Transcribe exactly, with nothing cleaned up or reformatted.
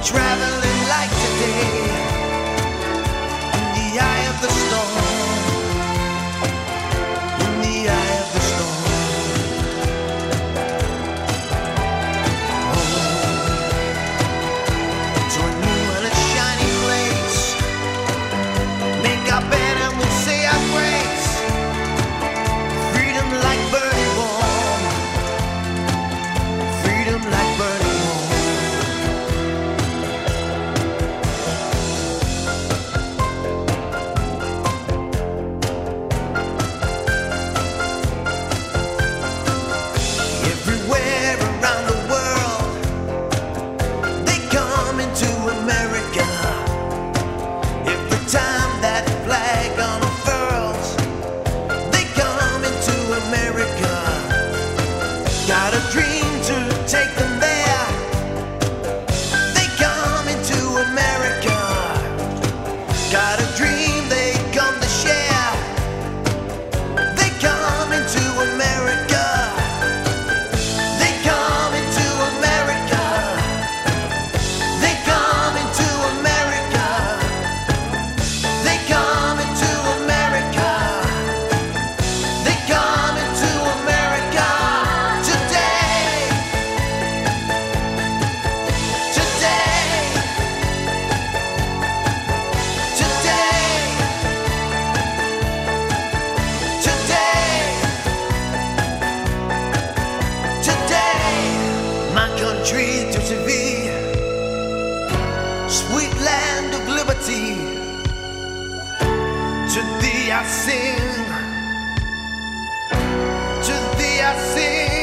traveling like today in the eye of the storm, in the eye of the storm. Home to a new and a shiny place. Make our bed and we'll say our grace. Freedom like burning warm, freedom like burning warm. Everywhere around the world, they come into America. Every time that flag unfurls, they come into America. Got a dream to take them there. They come into America. Got a dream they come to share. They come into America. They come into America. They come into America. They come into America. They come into America today. Today. Today. Today. Today. My country to Seville, sweet land of liberty. To thee I sing, to thee I sing.